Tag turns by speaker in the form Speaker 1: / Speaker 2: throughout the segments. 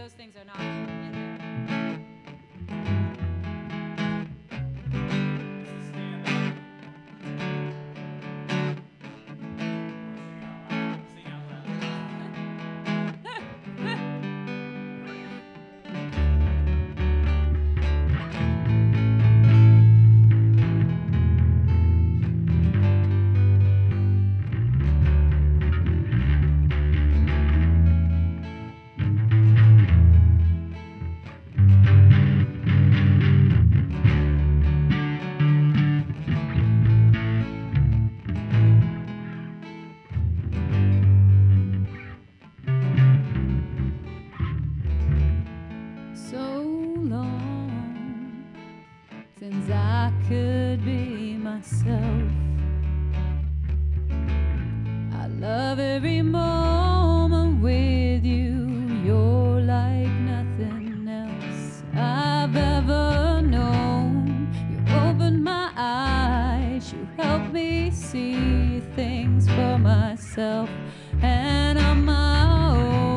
Speaker 1: those things are not in there. So long since I could be myself. I love every moment with you. You're like nothing else I've ever known. You opened my eyes, you helped me see things for myself and on my own.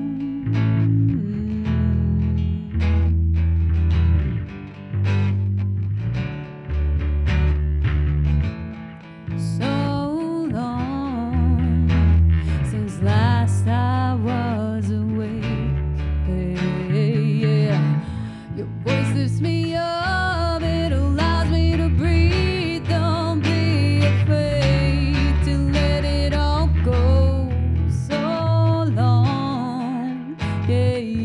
Speaker 1: So long since last I was awake. Hey, yeah. Your voice lifts me up, it allows me to breathe. Don't be afraid to let it all go. So long, yeah.